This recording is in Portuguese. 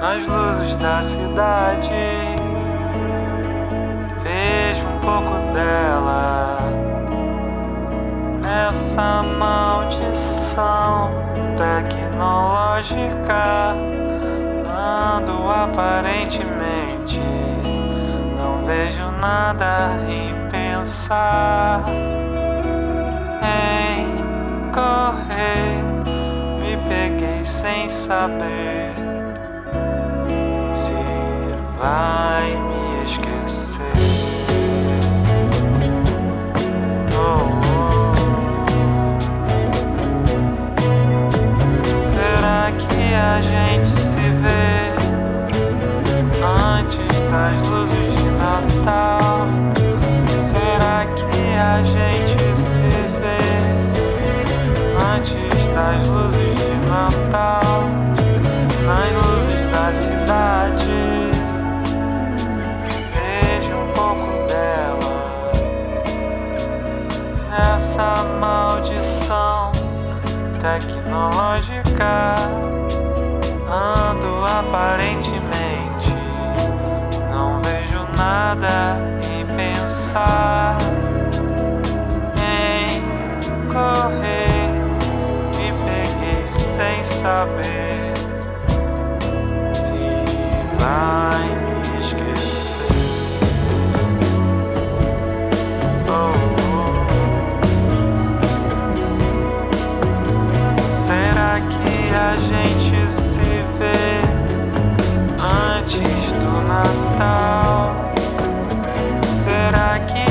nas luzes da cidade. Vejo um pouco dela nessa maldição tecnológica. Ando aparentemente, não vejo nada em pensar em correr. Me peguei sem saber se vai me esquecer. Será que a gente se vê antes das luzes de Natal? Será que a gente se vê antes das luzes de Natal, nas luzes da cidade? Vejo um pouco dela nessa maldição tecnológica. Ando aparentemente, não vejo nada em pensar em correr. Me peguei sem saber se vai me esquecer. Será que a gente se vê antes do Natal? Será que